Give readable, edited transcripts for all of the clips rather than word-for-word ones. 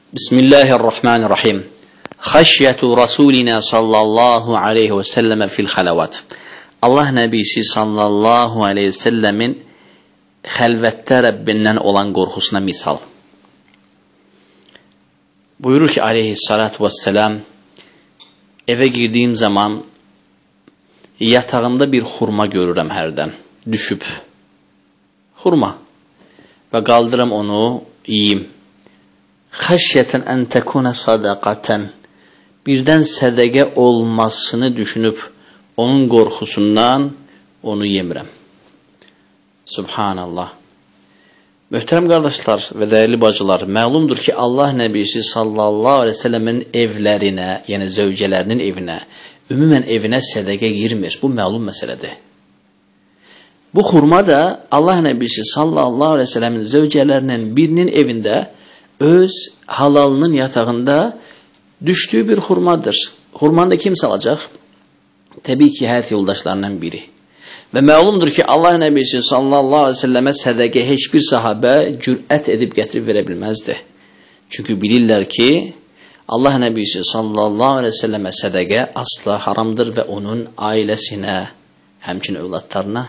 Bismillahirrahmanirrahim. Xəşyətu Rasulina sallallahu aleyhi və səlləmə fil xələvat. Allah Nəbisi sallallahu aleyhi və səlləmin xəlvətdə Rəbbindən olan qorxusuna misal. Buyurur ki, aleyhissalatu vesselam, evə girdiyim zaman yatağımda bir xurma görürəm hərdən, düşüb. Xurma. Və qaldırım onu, yiyim. Xəşyətən ən təkunə sadaqətən. Birdən sədəqə olmasını düşünüb, onun qorxusundan onu yemirəm. Subhanallah. Möhtərəm qardaşlar və dəyərli bacılar, məlumdur ki, Allah Nəbisi sallallahu aleyhi ve sellemin evlərinə, yəni zövcələrinin evinə, ümumən evinə sədəqə girmir. Bu məlum məsələdir. Bu xurma da Allah Nəbisi sallallahu aleyhi ve sellemin zövcələrinin birinin evində öz halalının yatağında düşdüyü bir xurmadır. Xurmanı da kim salacaq? Təbii ki, həyat yoldaşlarından biri. Və məlumdur ki, Allah Nəbisi sallallahu aleyhi ve sellemə sədəqə heç bir sahabə cürət edib gətirib verə bilməzdi. Çünki bilirlər ki, Allah Nəbisi sallallahu aleyhi ve sellemə sədəqə asla haramdır və onun ailəsinə, həmçinin övladlarına.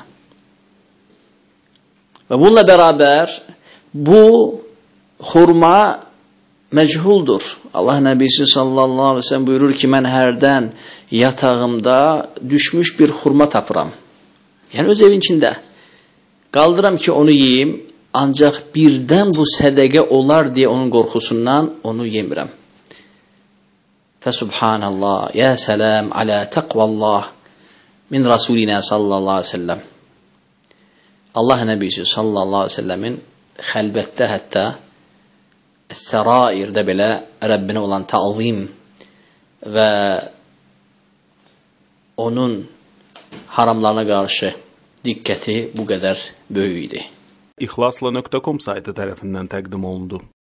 Və bununla bərabər bu xurma məchuldur. Allah Nəbisi sallallahu aleyhi ve sellem buyurur ki, mən hərdən yatağımda düşmüş bir xurma tapıram. Yəni öz evin içində. Qaldıram ki, onu yiyim, ancaq birdən bu sədəqə olar deyə onun qorxusundan onu yemirəm. Fəsubhanallah, ya səlam alə təqvallah min Rasulina sallallahu aleyhi ve sellem. Allah Nəbisi sallallahu aleyhi ve sellemin xəlbətdə hətta sərairdə belə Rəbbinə olan təazim və onun haramlarına qarşı diqqəti bu qədər böyük idi. İxlasla.com saytı tərəfindən təqdim olundu.